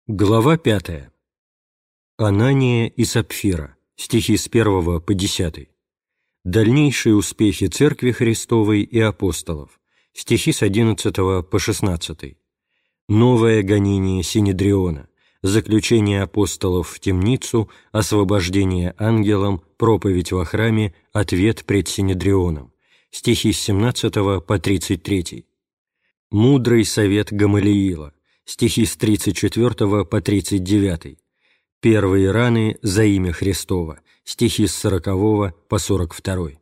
Глава 5. Анания и Сапфира. Стихи с 1 по 10. Дальнейшие успехи Церкви Христовой и апостолов. Стихи с 11 по 16. Новое гонение Синедриона. Заключение апостолов в темницу, освобождение ангелом, проповедь во храме, ответ пред Синедрионом. Стихи с 17 по 33. Мудрый совет Гамалиила. Стихи с 34 по 39. Первые раны за имя Христово. Стихи с 40 по 42.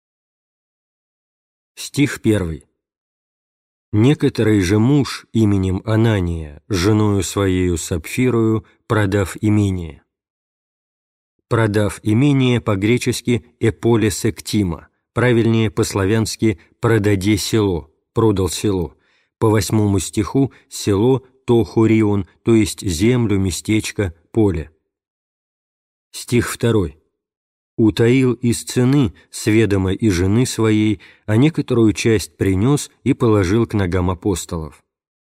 Стих 1. «Некоторый же муж именем Анания, женою своею Сапфирою, продав имение». «Продав имение» по-гречески «эполесектима», правильнее по-славянски «продаде село», «продал село». По 8 стиху село Тохурион, то есть землю, местечко, поле. Стих 2. «Утаил из цены с ведома и жены своей, а некоторую часть принес и положил к ногам апостолов».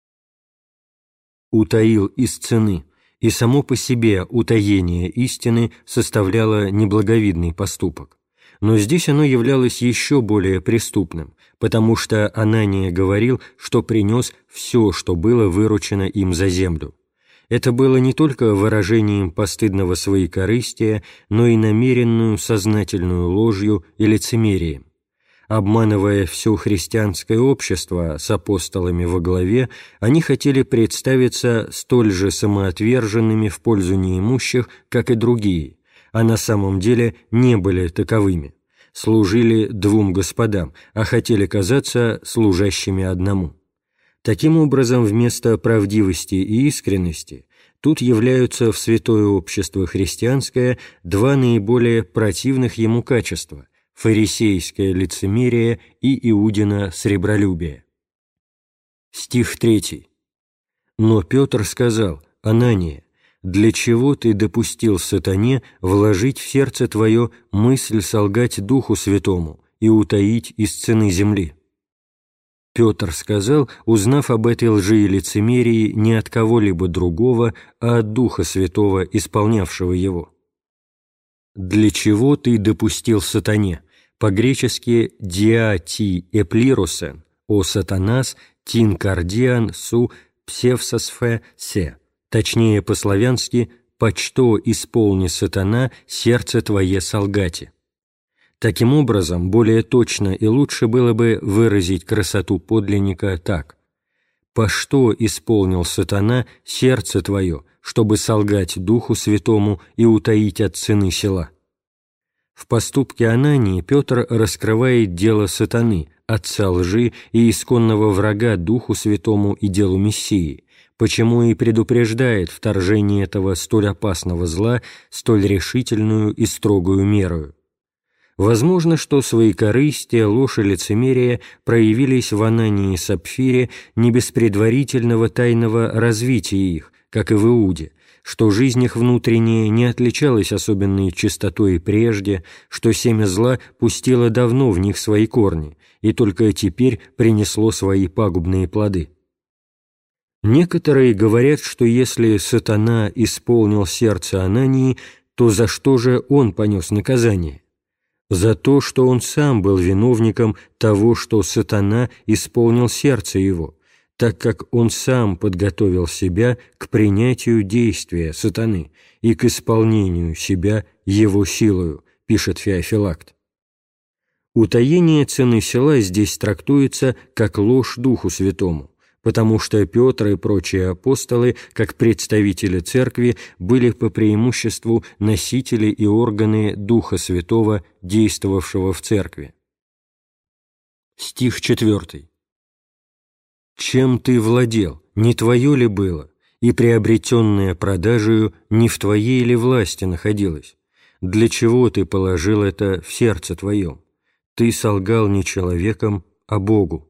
«Утаил из цены», и само по себе утаение истины составляло неблаговидный поступок. Но здесь оно являлось еще более преступным, потому что Анания говорил, что принес все, что было выручено им за землю. Это было не только выражением постыдного своекорыстия, но и намеренную сознательную ложью и лицемерием. Обманывая все христианское общество с апостолами во главе, они хотели представиться столь же самоотверженными в пользу неимущих, как и другие, а на самом деле не были таковыми, служили двум господам, а хотели казаться служащими одному. Таким образом, вместо правдивости и искренности тут являются в святое общество христианское два наиболее противных ему качества – фарисейское лицемерие и Иудина сребролюбие. Стих 3. «Но Петр сказал: Анания, для чего ты допустил сатане вложить в сердце твое мысль солгать Духу Святому и утаить из цены земли?» Петр сказал, узнав об этой лжи и лицемерии не от кого-либо другого, а от Духа Святого, исполнявшего его. «Для чего ты допустил сатане?» По-гречески «диа ти эплирусен», «о сатанас тин кардиан су псевсосфе се», точнее по-славянски «почто исполни сатана сердце твое солгати». Таким образом, более точно и лучше было бы выразить красоту подлинника так: «По что исполнил сатана сердце твое, чтобы солгать Духу Святому и утаить от цены села?» В поступке Анании Петр раскрывает дело сатаны, отца лжи и исконного врага Духу Святому и делу Мессии, почему и предупреждает вторжение этого столь опасного зла столь решительную и строгую мерою. Возможно, что своекорыстие, ложь и лицемерие проявились в Анании и Сапфире не без предварительного тайного развития их, как и в Иуде, что жизнь их внутренняя не отличалась особенной чистотой прежде, что семя зла пустило давно в них свои корни и только теперь принесло свои пагубные плоды. Некоторые говорят, что если сатана исполнил сердце Анании, то за что же он понес наказание? За то, что он сам был виновником того, что сатана исполнил сердце его, так как он сам подготовил себя к принятию действия сатаны и к исполнению себя его силою, пишет Феофилакт. Утаение цены села здесь трактуется как ложь Духу Святому, потому что Петр и прочие апостолы, как представители Церкви, были по преимуществу носители и органы Духа Святого, действовавшего в Церкви. Стих 4. «Чем ты владел, не твое ли было, и приобретенное продажею не в твоей ли власти находилось? Для чего ты положил это в сердце твоем? Ты солгал не человеком, а Богу.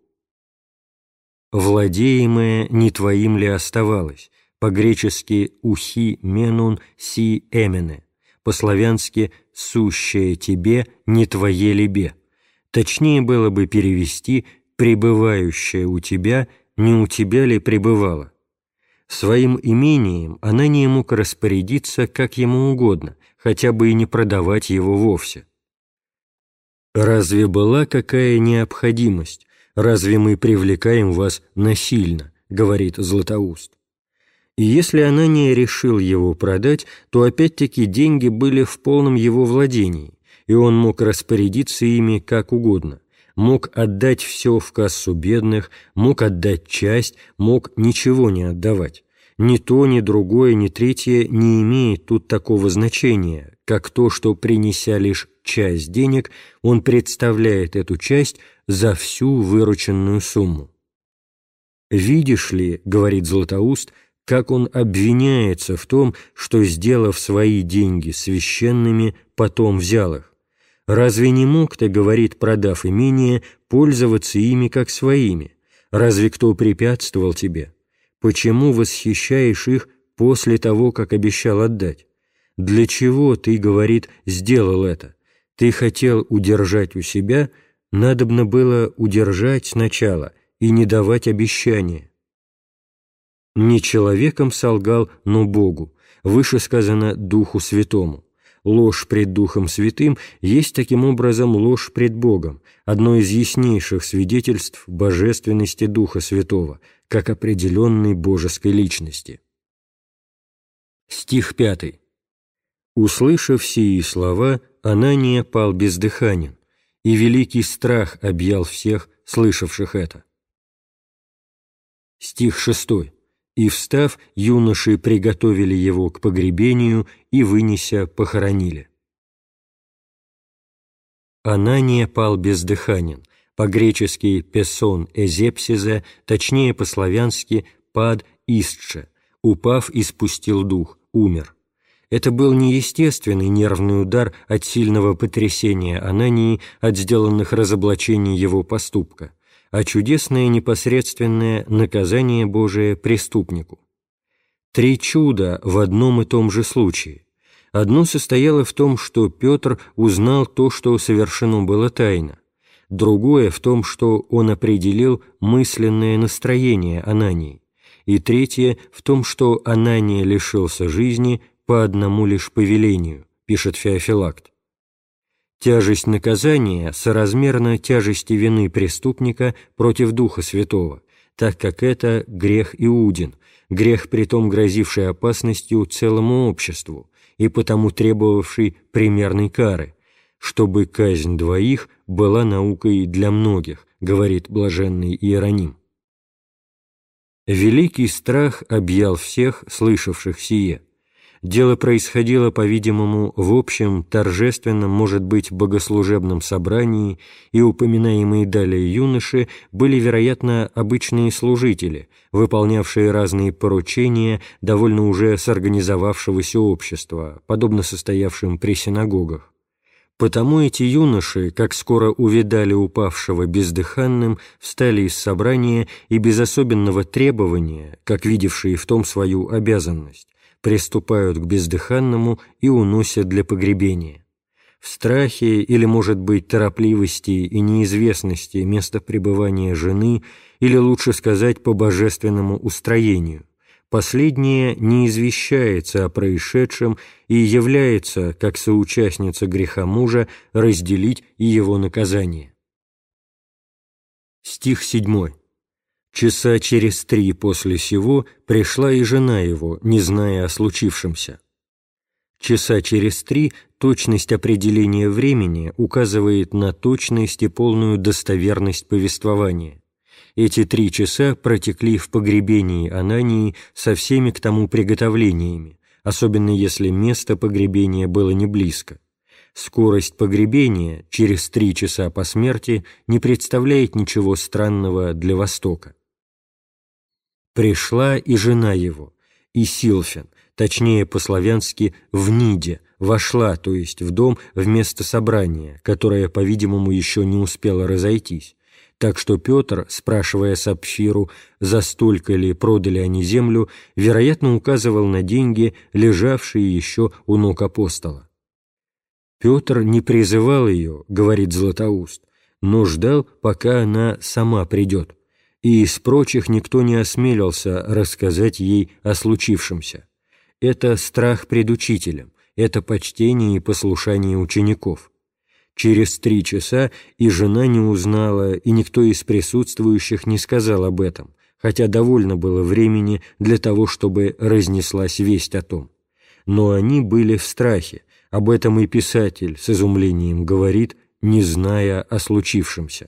Владеемое не твоим ли оставалось?» По-гречески «ухи менун си эмене», по-славянски «сущее тебе не твое либе». Точнее было бы перевести «пребывающее у тебя не у тебя ли пребывало?» Своим имением Анания мог распорядиться как ему угодно, хотя бы и не продавать его вовсе. «Разве была какая необходимость? Разве мы привлекаем вас насильно?» — говорит Златоуст. И если Анания решил его продать, то опять-таки деньги были в полном его владении, и он мог распорядиться ими как угодно, мог отдать все в кассу бедных, мог отдать часть, мог ничего не отдавать. Ни то, ни другое, ни третье не имеет тут такого значения, как то, что, принеся лишь часть денег, он представляет эту часть за всю вырученную сумму. «Видишь ли, — говорит Златоуст, — как он обвиняется в том, что, сделав свои деньги священными, потом взял их. Разве не мог ты, — говорит, продав имение, — пользоваться ими как своими? Разве кто препятствовал тебе? Почему восхищаешь их после того, как обещал отдать? Для чего ты, — говорит, — сделал это? Ты хотел удержать у себя, надобно было удержать сначала и не давать обещания. Не человеком солгал, но Богу, выше сказано Духу Святому. Ложь пред Духом Святым есть таким образом ложь пред Богом, одно из яснейших свидетельств божественности Духа Святого, как определенной божеской личности. Стих 5. «Услышав сии слова, Анания пал бездыханен, и великий страх объял всех, слышавших это». Стих 6. «И, встав, юноши приготовили его к погребению и, вынеся, похоронили». Анания пал бездыханен, по-гречески «песон эзепсизе», точнее по-славянски «пад истше», упав, испустил дух, умер. Это был не естественный нервный удар от сильного потрясения Анании от сделанных разоблачений его поступка, а чудесное непосредственное наказание Божие преступнику. 3 чуда в одном и том же случае. Одно состояло в том, что Петр узнал то, что совершено было тайно. Другое в том, что он определил мысленное настроение Анании. И третье в том, что Анания лишился жизни по одному лишь повелению, пишет Феофилакт. Тяжесть наказания соразмерна тяжести вины преступника против Духа Святого, так как это грех Иудин, грех, притом грозивший опасностью целому обществу и потому требовавший примерной кары, чтобы казнь двоих была наукой для многих, говорит блаженный Иероним. Великий страх объял всех, слышавших сие. Дело происходило, по-видимому, в общем, торжественном, может быть, богослужебном собрании, и упоминаемые далее юноши были, вероятно, обычные служители, выполнявшие разные поручения довольно уже сорганизовавшегося общества, подобно состоявшим при синагогах. Потому эти юноши, как скоро увидали упавшего бездыханным, встали из собрания и без особенного требования, как видевшие в том свою обязанность, приступают к бездыханному и уносят для погребения. В страхе или, может быть, торопливости и неизвестности места пребывания жены, или, лучше сказать, по божественному устроению, последнее не извещается о происшедшем и является, как соучастница греха мужа, разделить и его наказание. Стих 7. «Часа через 3 после сего пришла и жена его, не зная о случившемся». Часа через 3 точность определения времени указывает на точность и полную достоверность повествования. Эти 3 часа протекли в погребении Анании со всеми к тому приготовлениями, особенно если место погребения было не близко. Скорость погребения через 3 часа по смерти не представляет ничего странного для Востока. «Пришла и жена его, и Силфен, точнее по-славянски в Ниде, вошла, то есть в дом, вместо собрания, которое, по-видимому, еще не успело разойтись, так что Петр, спрашивая Сапфиру, за столько ли продали они землю, вероятно, указывал на деньги, лежавшие еще у ног апостола. Петр не призывал ее, говорит Златоуст, но ждал, пока она сама придет. и из прочих никто не осмелился рассказать ей о случившемся. Это страх пред учителем, это почтение и послушание учеников. Через 3 часа и жена не узнала, и никто из присутствующих не сказал об этом, хотя довольно было времени для того, чтобы разнеслась весть о том. Но они были в страхе, об этом и писатель с изумлением говорит, не зная о случившемся.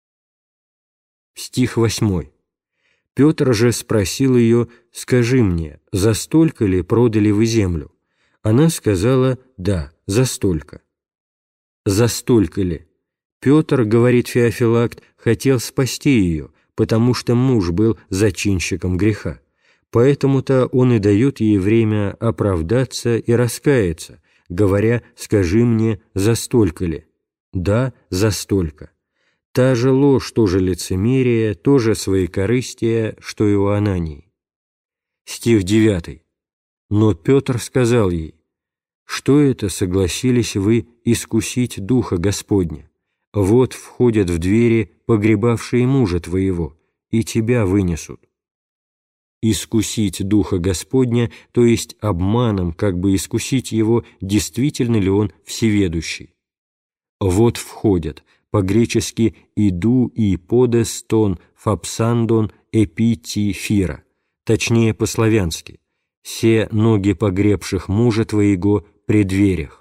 Стих 8. Петр же спросил ее: «Скажи мне, за столько ли продали вы землю?» Она сказала: «Да, за столько». «За столько ли?» Петр, говорит Феофилакт, хотел спасти ее, потому что муж был зачинщиком греха. Поэтому-то он и дает ей время оправдаться и раскаяться, говоря: «Скажи мне, за столько ли?» «Да, за столько». Та же ложь, то же лицемерие, то же своекорыстие, что и у Анании. Стих 9. Но Петр сказал ей: «Что это согласились вы искусить Духа Господня? Вот входят в двери погребавшие мужа твоего, и тебя вынесут». Искусить Духа Господня, то есть обманом, как бы искусить его, действительно ли он всеведущий. «Вот входят», по-гречески «иду и подестон фапсандон эпити фира», точнее по-славянски «се ноги погребших мужа твоего при дверях».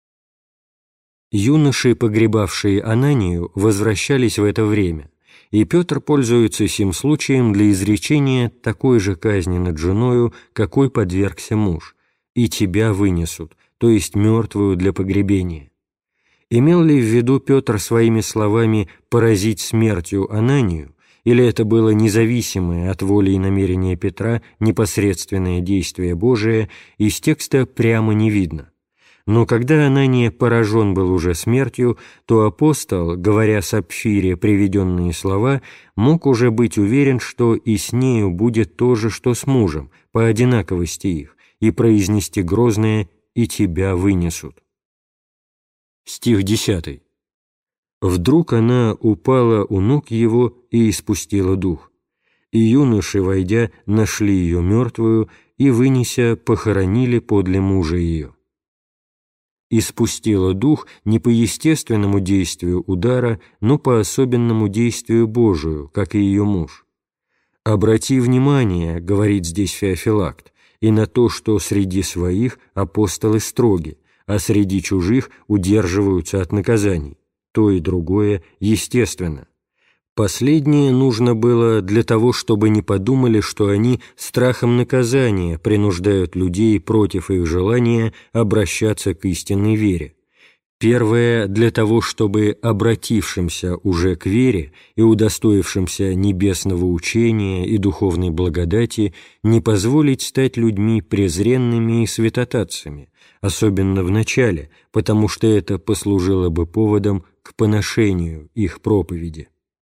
Юноши, погребавшие Ананию, возвращались в это время, и Петр пользуется сим случаем для изречения такой же казни над женою, какой подвергся муж, «и тебя вынесут», то есть мертвую для погребения. Имел ли в виду Петр своими словами поразить смертью Ананию, или это было независимое от воли и намерения Петра непосредственное действие Божие, из текста прямо не видно. Но когда Анания поражен был уже смертью, то апостол, говоря сапфире приведенные слова, мог уже быть уверен, что и с нею будет то же, что с мужем, по одинаковости их, и произнести грозное «и тебя вынесут». Стих 10. «Вдруг она упала у ног его и испустила дух. И юноши, войдя, нашли ее мертвую и, вынеся, похоронили подле мужа ее». Испустила дух не по естественному действию удара, но по особенному действию Божию, как и ее муж. «Обрати внимание, — говорит здесь Феофилакт, — и на то, что среди своих апостолы строги, а среди чужих удерживаются от наказаний. То и другое естественно. Последнее нужно было для того, чтобы не подумали, что они страхом наказания принуждают людей против их желания обращаться к истинной вере. Первое — для того, чтобы обратившимся уже к вере и удостоившимся небесного учения и духовной благодати не позволить стать людьми презренными и святотатцами, особенно в начале, потому что это послужило бы поводом к поношению их проповеди.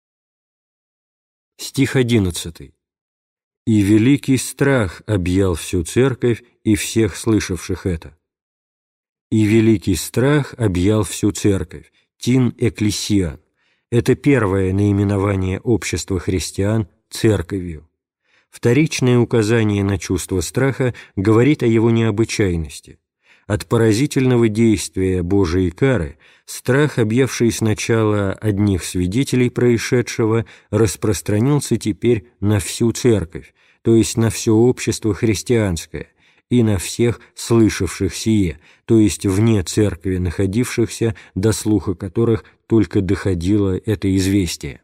Стих 11. «И великий страх объял всю церковь и всех слышавших это». «И великий страх объял всю церковь» «тин экклесиан». Это первое наименование общества христиан церковью. Вторичное указание на чувство страха говорит о его необычайности. От поразительного действия Божией кары страх, объявший сначала одних свидетелей происшедшего, распространился теперь на всю церковь, то есть на все общество христианское, и на всех слышавших сие, то есть вне церкви находившихся, до слуха которых только доходило это известие.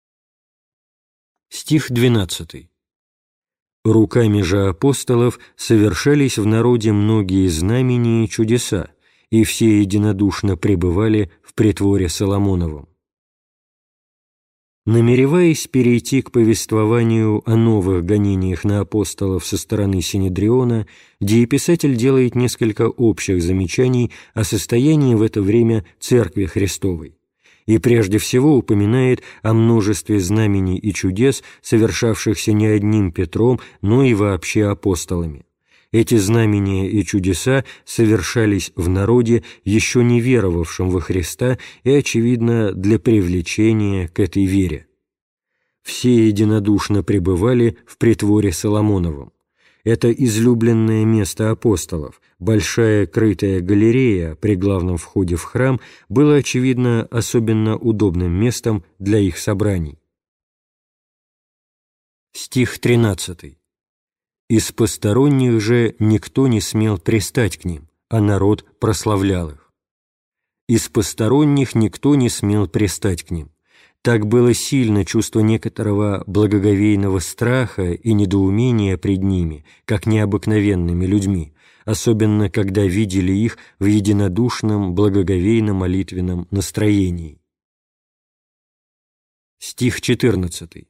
Стих 12. «Руками же апостолов совершались в народе многие знамения и чудеса, и все единодушно пребывали в притворе Соломоновом». Намереваясь перейти к повествованию о новых гонениях на апостолов со стороны Синедриона, дееписатель делает несколько общих замечаний о состоянии в это время Церкви Христовой и прежде всего упоминает о множестве знамений и чудес, совершавшихся не одним Петром, но и вообще апостолами. Эти знамения и чудеса совершались в народе, еще не веровавшем во Христа, и, очевидно, для привлечения к этой вере. Все единодушно пребывали в притворе Соломоновом. Это излюбленное место апостолов, большая крытая галерея при главном входе в храм, было, очевидно, особенно удобным местом для их собраний. Стих 13. «Из посторонних же никто не смел пристать к ним, а народ прославлял их». Из посторонних никто не смел пристать к ним. Так было сильно чувство некоторого благоговейного страха и недоумения пред ними, как необыкновенными людьми, особенно когда видели их в единодушном благоговейно-молитвенном настроении. Стих 14.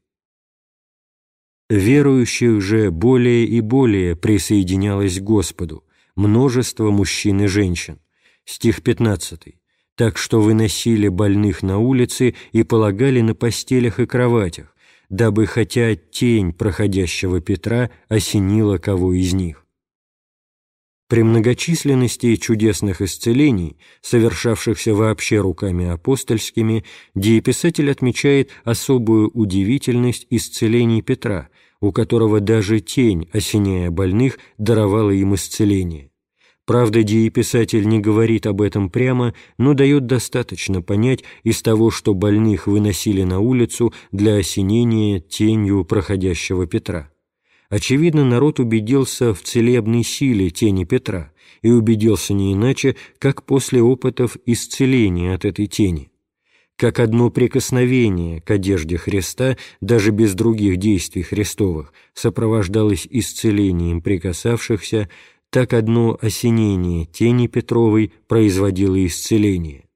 «Верующих же более и более присоединялось к Господу, множество мужчин и женщин». Стих 15. «Так что выносили больных на улицы и полагали на постелях и кроватях, дабы хотя тень проходящего Петра осенила кого из них». При многочисленности чудесных исцелений, совершавшихся вообще руками апостольскими, дееписатель отмечает особую удивительность исцелений Петра, у которого даже тень, осеняя больных, даровала им исцеление. Правда, дееписатель не говорит об этом прямо, но дает достаточно понять из того, что больных выносили на улицу для осенения тенью проходящего Петра. Очевидно, народ убедился в целебной силе тени Петра и убедился не иначе, как после опытов исцеления от этой тени. Как одно прикосновение к одежде Христа, даже без других действий Христовых, сопровождалось исцелением прикасавшихся, так одно осенение тени Петровой производило исцеление.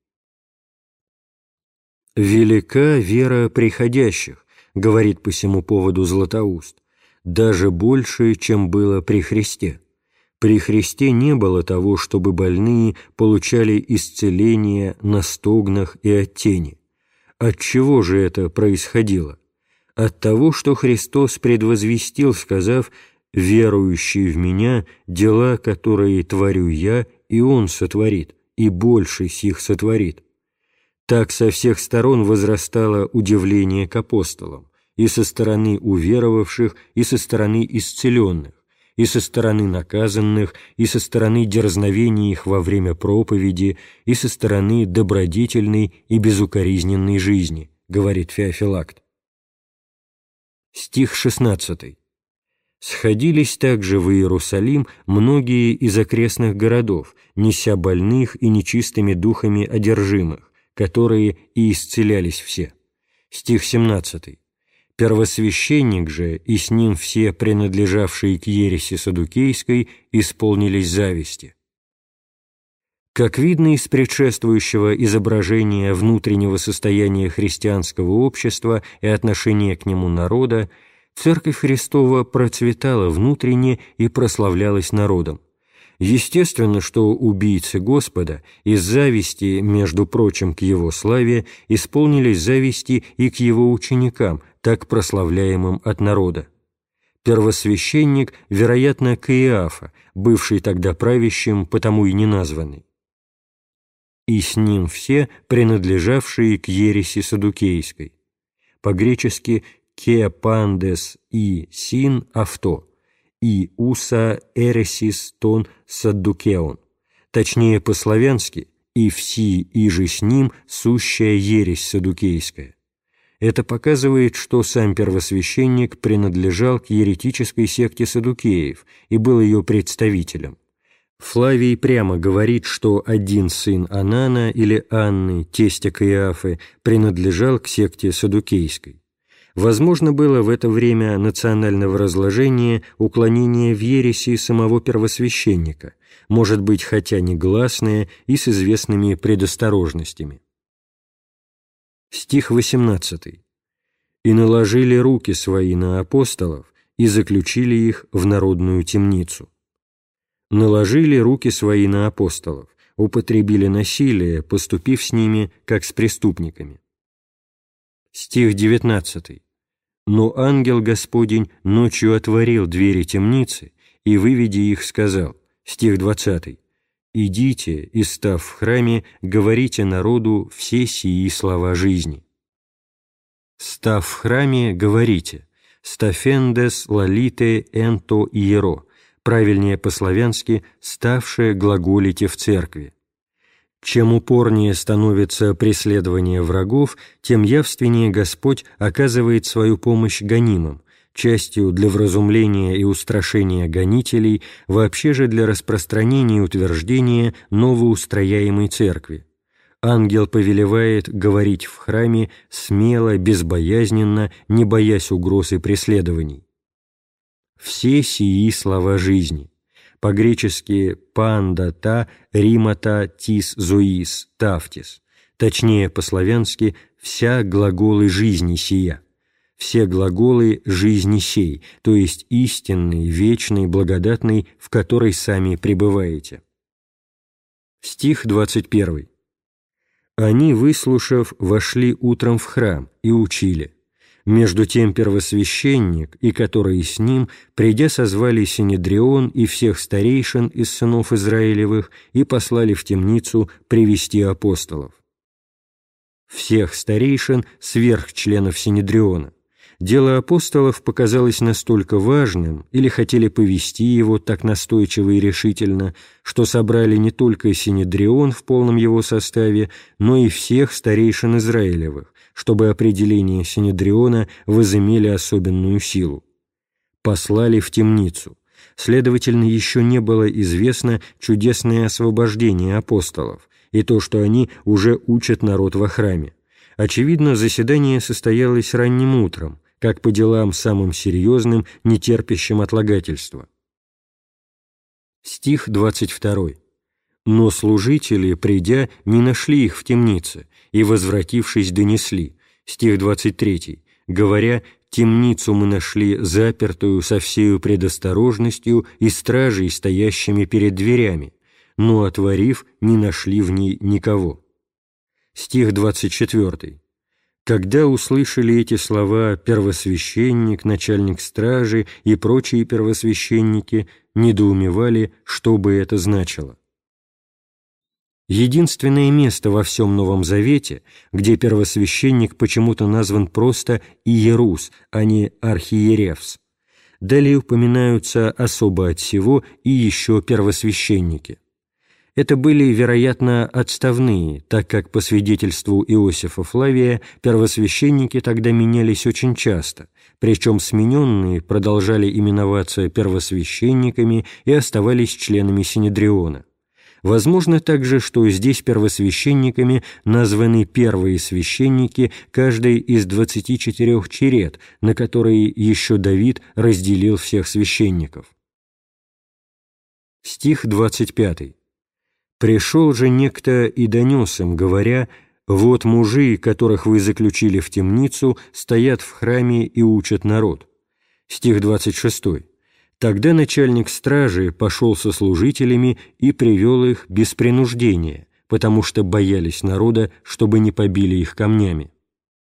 «Велика вера приходящих», — говорит по сему поводу Златоуст, «даже больше, чем было при Христе. При Христе не было того, чтобы больные получали исцеление на стогнах и от тени. От чего же это происходило? От того, что Христос предвозвестил, сказав: «Верующий в Меня, дела, которые творю Я, и Он сотворит, и больше сих сотворит». Так со всех сторон возрастало удивление к апостолам, и со стороны уверовавших, и со стороны исцеленных, и со стороны наказанных, и со стороны дерзновений их во время проповеди, и со стороны добродетельной и безукоризненной жизни, говорит Феофилакт. Стих 16. «Сходились также в Иерусалим многие из окрестных городов, неся больных и нечистыми духами одержимых, которые и исцелялись все». Стих 17. «Первосвященник же и с ним все принадлежавшие к ереси саддукейской исполнились зависти». Как видно из предшествующего изображения внутреннего состояния христианского общества и отношения к нему народа, Церковь Христова процветала внутренне и прославлялась народом. Естественно, что убийцы Господа из зависти, между прочим, к Его славе, исполнились зависти и к Его ученикам, так прославляемым от народа. Первосвященник, вероятно, Каиафа, бывший тогда правящим, потому и не названный. «И с ним все, принадлежавшие к ереси саддукейской». По-гречески «ке пандес и син авто» и «уса эресис тон саддукеон», точнее по-славянски «и все, иже с ним сущая ересь саддукейская». Это показывает, что сам первосвященник принадлежал к еретической секте саддукеев и был ее представителем. Флавий прямо говорит, что один сын Анана или Анны, тестя Каиафы, принадлежал к секте саддукейской. Возможно, было в это время национального разложения уклонение в ереси самого первосвященника, может быть, хотя негласное и с известными предосторожностями. Стих 18. «И наложили руки свои на апостолов, и заключили их в народную темницу». Наложили руки свои на апостолов, употребили насилие, поступив с ними, как с преступниками. Стих 19. «Но ангел Господень ночью отворил двери темницы, и, выведя их, сказал». Стих 20. «Идите, и, став в храме, говорите народу все сии слова жизни». Став в храме, говорите: «стафендес лалите энто иеро», правильнее по-славянски «ставшее глаголите в церкви». Чем упорнее становится преследование врагов, тем явственнее Господь оказывает свою помощь гонимым, частью для вразумления и устрашения гонителей, вообще же для распространения и утверждения новоустрояемой церкви. Ангел повелевает говорить в храме смело, безбоязненно, не боясь угроз и преследований. Все сии слова жизни. По-гречески «пандата», «римата», «тис», «зоис», «тафтис». Точнее, по-славянски «вся глаголы жизни сия». Все глаголы жизни сей, то есть истинной, вечной, благодатной, в которой сами пребываете. Стих 21. «Они, выслушав, вошли утром в храм и учили. Между тем первосвященник, и которые с ним, придя, созвали Синедрион и всех старейшин из сынов Израилевых и послали в темницу привести апостолов. Всех старейшин сверх членов Синедриона. Дело апостолов показалось настолько важным, или хотели повести его так настойчиво и решительно, что собрали не только Синедрион в полном его составе, но и всех старейшин Израилевых, чтобы определения Синедриона возымели особенную силу. Послали в темницу. Следовательно, еще не было известно чудесное освобождение апостолов и то, что они уже учат народ во храме. Очевидно, заседание состоялось ранним утром, как по делам самым серьезным, не терпящим отлагательства. Стих 22. «Но служители, придя, не нашли их в темнице, и, возвратившись, донесли». Стих 23. «Говоря, темницу мы нашли запертую со всею предосторожностью и стражей, стоящими перед дверями, но, отворив, не нашли в ней никого». Стих 24. «Когда услышали эти слова первосвященник, начальник стражи и прочие первосвященники, недоумевали, что бы это значило». Единственное место во всем Новом Завете, где первосвященник почему-то назван просто Иерус, а не Архиеревс. Далее упоминаются особо от сего и еще первосвященники. Это были, вероятно, отставные, так как, по свидетельству Иосифа Флавия, первосвященники тогда менялись очень часто, причем смененные продолжали именоваться первосвященниками и оставались членами Синедриона. Возможно также, что здесь первосвященниками названы первые священники каждой из 24 черед, на которые еще Давид разделил всех священников. Стих 25. «Пришел же некто и донес им, говоря: вот мужи, которых вы заключили в темницу, стоят в храме и учат народ». Стих 26. «Тогда начальник стражи пошел со служителями и привел их без принуждения, потому что боялись народа, чтобы не побили их камнями».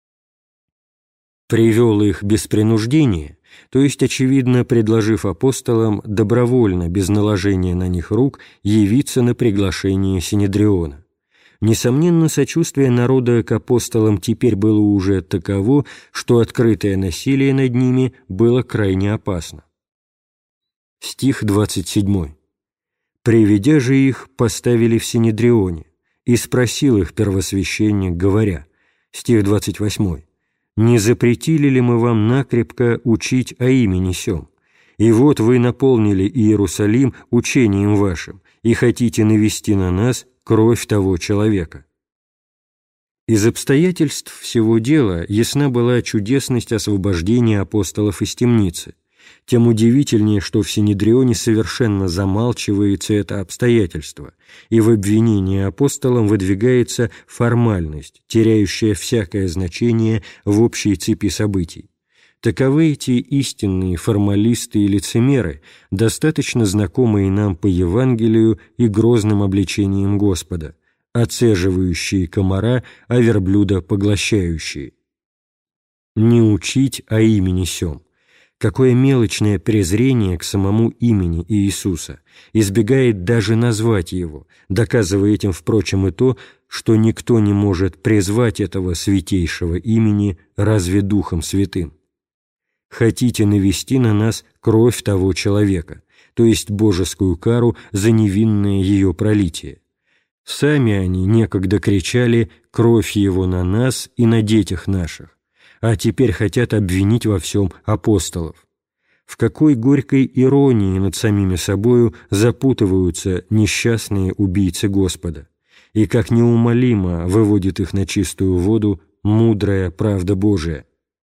Привел их без принуждения, то есть, очевидно, предложив апостолам добровольно, без наложения на них рук, явиться на приглашение Синедриона. Несомненно, сочувствие народа к апостолам теперь было уже таково, что открытое насилие над ними было крайне опасно. Стих 27. «Приведя же их, поставили в Синедрионе, и спросил их первосвященник, говоря». Стих 28. «Не запретили ли мы вам накрепко учить о имени сем? И вот вы наполнили Иерусалим учением вашим, и хотите навести на нас кровь того человека». Из обстоятельств всего дела ясна была чудесность освобождения апостолов из темницы. Тем удивительнее, что в Синедрионе совершенно замалчивается это обстоятельство, и в обвинении апостолам выдвигается формальность, теряющая всякое значение в общей цепи событий. Таковы эти истинные формалисты и лицемеры, достаточно знакомые нам по Евангелию и грозным обличениям Господа, оцеживающие комара, а верблюда поглощающие. «Не учить о имени сем». Какое мелочное презрение к самому имени Иисуса, избегает даже назвать его, доказывая этим, впрочем, и то, что никто не может призвать этого святейшего имени разве Духом Святым. Хотите навести на нас кровь того человека, то есть божескую кару за невинное ее пролитие. Сами они некогда кричали «кровь его на нас и на детях наших», а теперь хотят обвинить во всем апостолов. В какой горькой иронии над самими собою запутываются несчастные убийцы Господа, и как неумолимо выводит их на чистую воду мудрая правда Божия.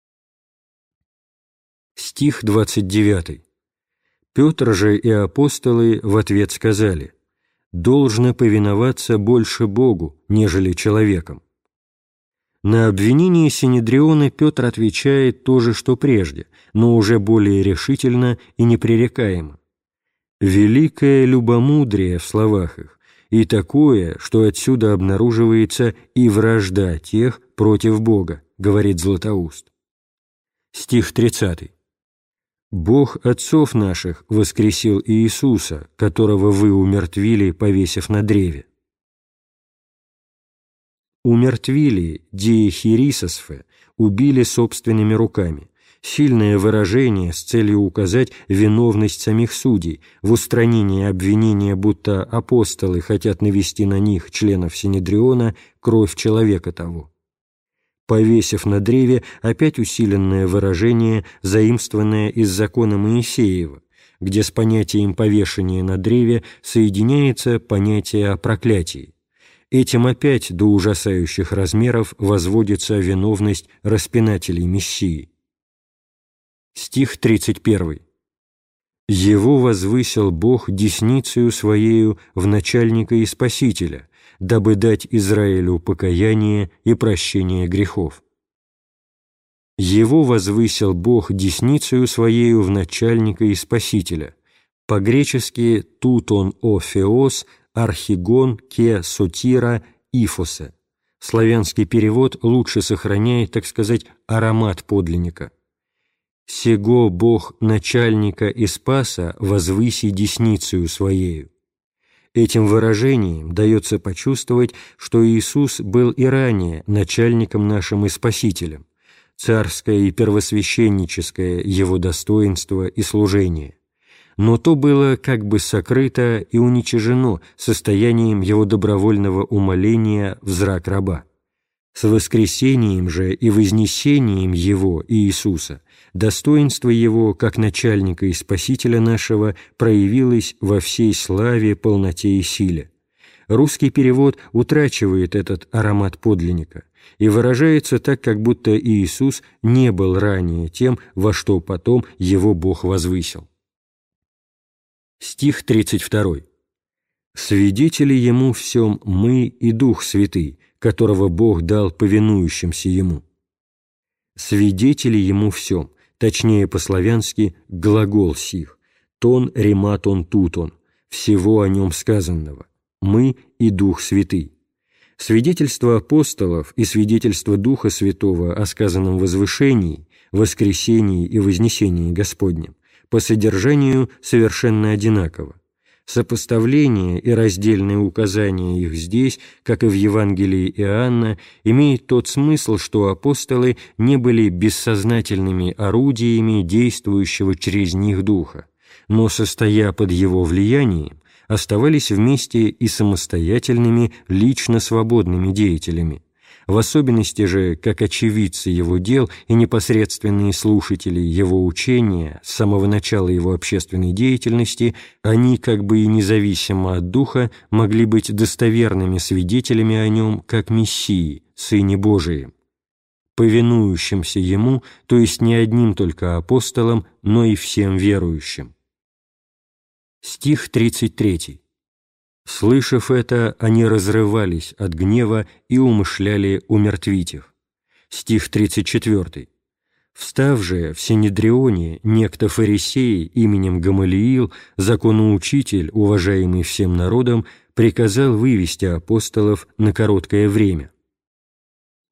Стих 29. Петр же и апостолы в ответ сказали: «Должно повиноваться больше Богу, нежели человеком». На обвинение Синедриона Петр отвечает то же, что прежде, но уже более решительно и непререкаемо. Великое любомудрие в словах их, и такое, что отсюда обнаруживается и вражда тех против Бога, говорит Златоуст. Стих 30. «Бог отцов наших воскресил Иисуса, которого вы умертвили, повесив на древе». «Умертвили» диехирисосфе, убили собственными руками. Сильное выражение с целью указать виновность самих судей в устранении обвинения, будто апостолы хотят навести на них, членов Синедриона, кровь человека того. «Повесив на древе» опять усиленное выражение, заимствованное из закона Моисеева, где с понятием повешения на древе соединяется понятие о проклятии. Этим опять до ужасающих размеров возводится виновность распинателей Мессии. Стих 31. «Его возвысил Бог десницею Своею в начальника и Спасителя, дабы дать Израилю покаяние и прощение грехов». «Его возвысил Бог десницею Своею в начальника и Спасителя». По-гречески «тутон о феос архигон ке сотира ифосе». Славянский перевод лучше сохраняет, так сказать, аромат подлинника. «Сего Бог начальника и спаса возвыси десницею Своею». Этим выражением дается почувствовать, что Иисус был и ранее начальником нашим и Спасителем, царское и первосвященническое Его достоинство и служение. Но то было как бы сокрыто и уничижено состоянием Его добровольного умоления в зрак раба. С воскресением же и вознесением Его, Иисуса, достоинство Его, как начальника и Спасителя нашего, проявилось во всей славе, полноте и силе. Русский перевод утрачивает этот аромат подлинника и выражается так, как будто Иисус не был ранее тем, во что потом Его Бог возвысил. Стих 32. «Свидетели Ему всем мы и Дух Святый, которого Бог дал повинующимся Ему». «Свидетели Ему всем», точнее по-славянски глагол сих, тон рематон тутон, всего о Нем сказанного, мы и Дух Святый. Свидетельство апостолов и свидетельство Духа Святого о сказанном возвышении, воскресении и вознесении Господнем по содержанию совершенно одинаково. Сопоставление и раздельное указание их здесь, как и в Евангелии Иоанна, имеет тот смысл, что апостолы не были бессознательными орудиями действующего через них Духа, но, состоя под его влиянием, оставались вместе и самостоятельными, лично свободными деятелями. В особенности же, как очевидцы его дел и непосредственные слушатели его учения с самого начала его общественной деятельности, они, как бы и независимо от Духа, могли быть достоверными свидетелями о нем как Мессии, Сыне Божием, повинующимся Ему, то есть не одним только апостолам, но и всем верующим. Стих 33. «Слышав это, они разрывались от гнева и умышляли умертвить их». Стих 34. «Встав же в Синедрионе некто фарисей именем Гамалиил, законоучитель, уважаемый всем народом, приказал вывести апостолов на короткое время».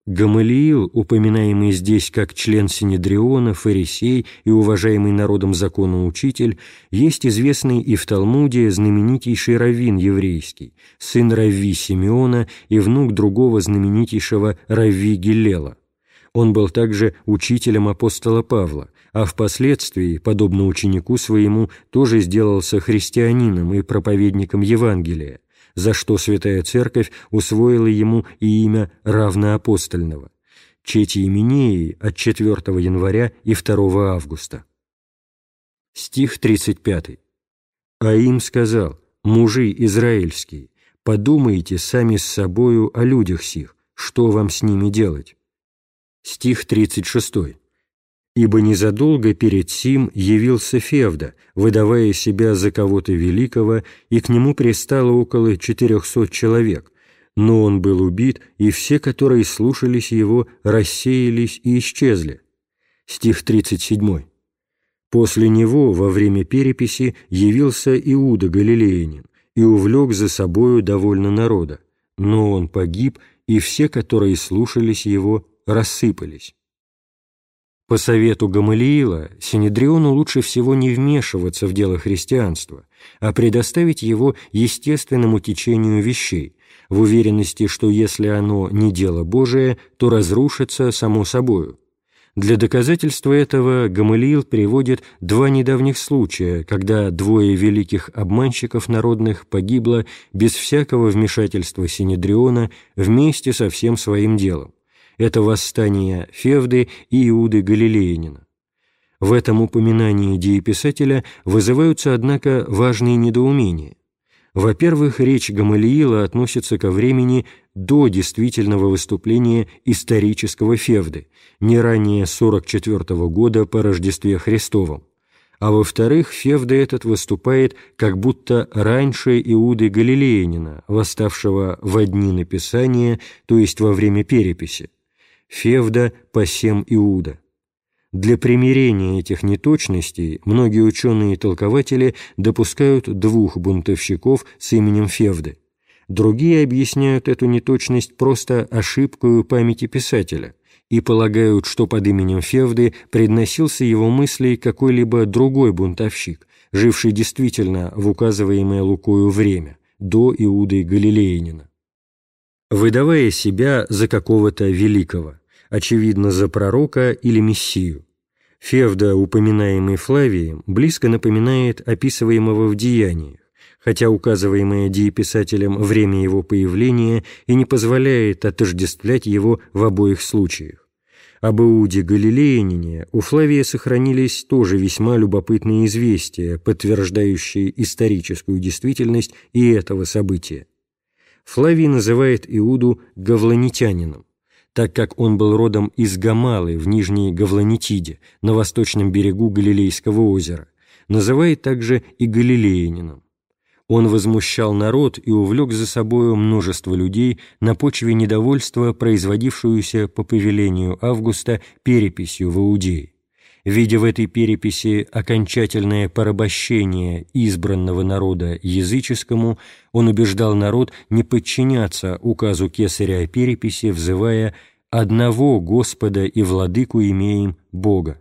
Гамалиил, упоминаемый здесь как член Синедриона, фарисей и уважаемый народом закона учитель, есть известный и в Талмуде знаменитейший раввин еврейский, сын равви Симеона и внук другого знаменитейшего равви Гиллела. Он был также учителем апостола Павла, а впоследствии, подобно ученику своему, тоже сделался христианином и проповедником Евангелия, за что Святая Церковь усвоила ему и имя равноапостольного, чети Именеи от 4 января и 2 августа. Стих 35. «А им сказал: мужи израильские, подумайте сами с собою о людях сих, что вам с ними делать». Стих 36. «Ибо незадолго перед сим явился Февда, выдавая себя за кого-то великого, и к нему пристало около 400 человек, но он был убит, и все, которые слушались его, рассеялись и исчезли». Стих 37. «После него во время переписи явился Иуда Галилеянин и увлек за собою довольно народа, но он погиб, и все, которые слушались его, рассыпались». По совету Гамалиила, Синедриону лучше всего не вмешиваться в дело христианства, а предоставить его естественному течению вещей, в уверенности, что если оно не дело Божие, то разрушится само собою. Для доказательства этого Гамалиил приводит два недавних случая, когда двое великих обманщиков народных погибло без всякого вмешательства Синедриона вместе со всем своим делом. Это восстание Февды и Иуды Галилеянина. В этом упоминании дееписателя вызываются, однако, важные недоумения. Во-первых, речь Гамалиила относится ко времени до действительного выступления исторического Февды, не ранее 44 года по Рождестве Христовом. А во-вторых, Февда этот выступает как будто раньше Иуды Галилеянина, восставшего во дни написания, то есть во время переписи. Февда посем Иуда. Для примирения этих неточностей многие ученые и толкователи допускают двух бунтовщиков с именем Февды. Другие объясняют эту неточность просто ошибкою памяти писателя и полагают, что под именем Февды предносился его мысли какой-либо другой бунтовщик, живший действительно в указываемое Лукою время, до Иуды Галилеянина, выдавая себя за какого-то великого, очевидно, за пророка или мессию. Февда, упоминаемый Флавием, близко напоминает описываемого в Деяниях, хотя указываемое дееписателем время его появления и не позволяет отождествлять его в обоих случаях. Об Иуде Галилеянине у Флавия сохранились тоже весьма любопытные известия, подтверждающие историческую действительность и этого события. Флавий называет Иуду гавланитянином, так как он был родом из Гамалы в Нижней Гавланитиде, на восточном берегу Галилейского озера, называет также и галилеянином. Он возмущал народ и увлек за собою множество людей на почве недовольства, производившуюся по повелению Августа переписью в Иудее. Видя в этой переписи окончательное порабощение избранного народа языческому, он убеждал народ не подчиняться указу кесаря о переписи, взывая «одного Господа и владыку имеем Бога».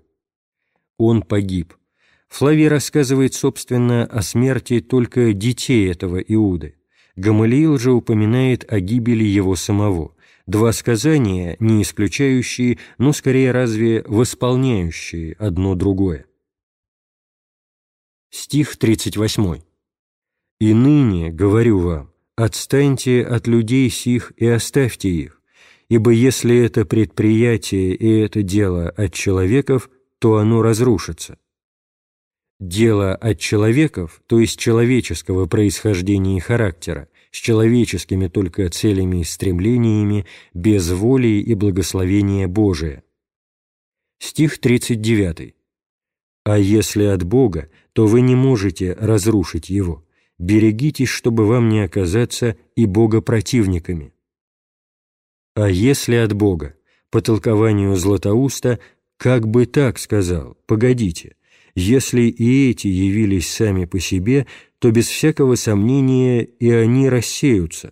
Он погиб. Флавий рассказывает, собственно, о смерти только детей этого Иуды. Гамалиил же упоминает о гибели его самого. Два сказания, не исключающие, но скорее разве восполняющие одно другое. Стих 38. «И ныне, говорю вам, отстаньте от людей сих и оставьте их, ибо если это предприятие и это дело от человеков, то оно разрушится». Дело от человеков, то есть человеческого происхождения и характера, с человеческими только целями и стремлениями, без воли и благословения Божия. Стих 39. «А если от Бога, то вы не можете разрушить его. Берегитесь, чтобы вам не оказаться и богопротивниками». «А если от Бога», по толкованию Златоуста, как бы так сказал, погодите, если и эти явились сами по себе, то без всякого сомнения и они рассеются,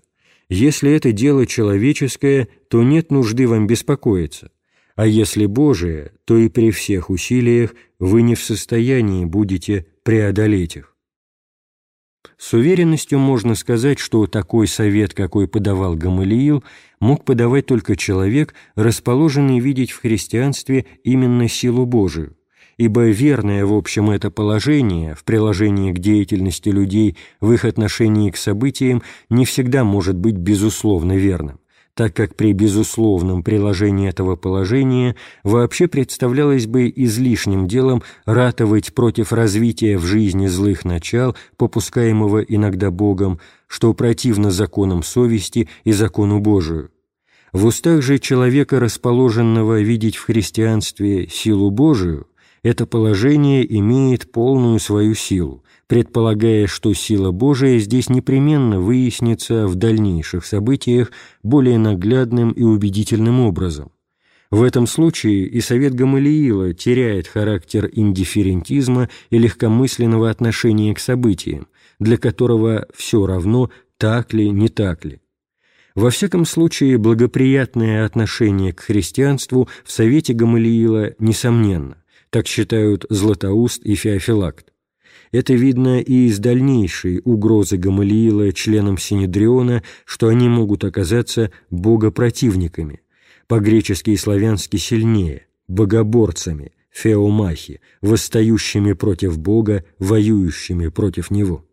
Если это дело человеческое, то нет нужды вам беспокоиться, а если Божие, то и при всех усилиях вы не в состоянии будете преодолеть их». С уверенностью можно сказать, что такой совет, какой подавал Гамалиил, мог подавать только человек, расположенный видеть в христианстве именно силу Божию, ибо верное в общем это положение в приложении к деятельности людей в их отношении к событиям не всегда может быть безусловно верным, так как при безусловном приложении этого положения вообще представлялось бы излишним делом ратовать против развития в жизни злых начал, попускаемого иногда Богом, что противно законам совести и закону Божию. В устах же человека, расположенного видеть в христианстве силу Божию, это положение имеет полную свою силу, предполагая, что сила Божия здесь непременно выяснится в дальнейших событиях более наглядным и убедительным образом. В этом случае и совет Гамалиила теряет характер индифферентизма и легкомысленного отношения к событиям, для которого все равно, так ли, не так ли. Во всяком случае, благоприятное отношение к христианству в совете Гамалиила несомненно. Так считают Златоуст и Феофилакт. Это видно и из дальнейшей угрозы Гамалиила членам Синедриона, что они могут оказаться богопротивниками, по-гречески и славянски сильнее, богоборцами, феомахи, восстающими против Бога, воюющими против Него.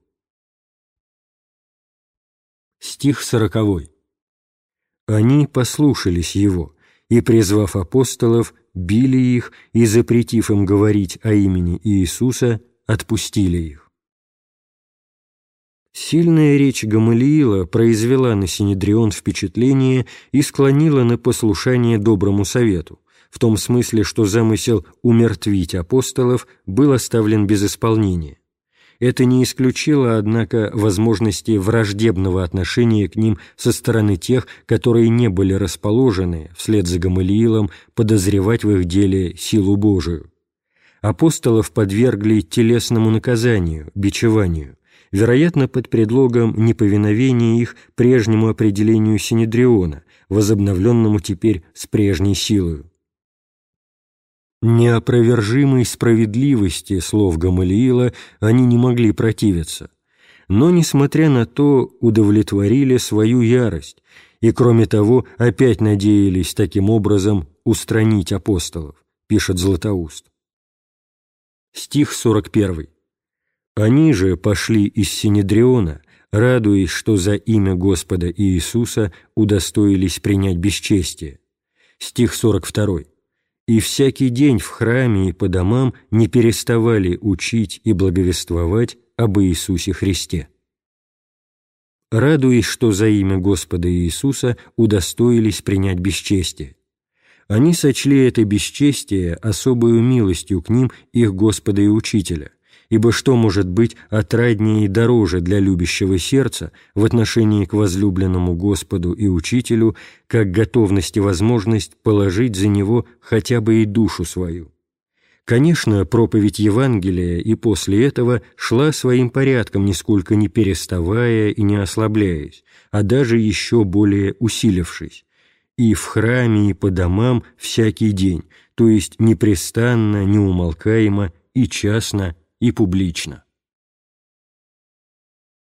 Стих 40. «Они послушались Его, и, призвав апостолов, били их и, запретив им говорить о имени Иисуса, отпустили их». Сильная речь Гамалиила произвела на Синедрион впечатление и склонила на послушание доброму совету, в том смысле, что замысел умертвить апостолов был оставлен без исполнения. Это не исключило, однако, возможности враждебного отношения к ним со стороны тех, которые не были расположены, вслед за Гамалиилом, подозревать в их деле силу Божию. Апостолов подвергли телесному наказанию, бичеванию, вероятно, под предлогом неповиновения их прежнему определению Синедриона, возобновленному теперь с прежней силою. Неопровержимой справедливости слов Гамалиила они не могли противиться, но, несмотря на то, удовлетворили свою ярость и, кроме того, опять надеялись таким образом устранить апостолов, пишет Златоуст. Стих 41. «Они же пошли из Синедриона, радуясь, что за имя Господа Иисуса удостоились принять бесчестие». Стих 42. «И всякий день в храме и по домам не переставали учить и благовествовать об Иисусе Христе». Радуясь, что за имя Господа Иисуса удостоились принять бесчестие. Они сочли это бесчестие особою милостью к ним их Господа и Учителя, ибо что может быть отраднее и дороже для любящего сердца в отношении к возлюбленному Господу и Учителю, как готовность и возможность положить за него хотя бы и душу свою? Конечно, проповедь Евангелия и после этого шла своим порядком, нисколько не переставая и не ослабляясь, а даже еще более усилившись, и в храме, и по домам всякий день, то есть непрестанно, неумолкаемо и частно, и публично.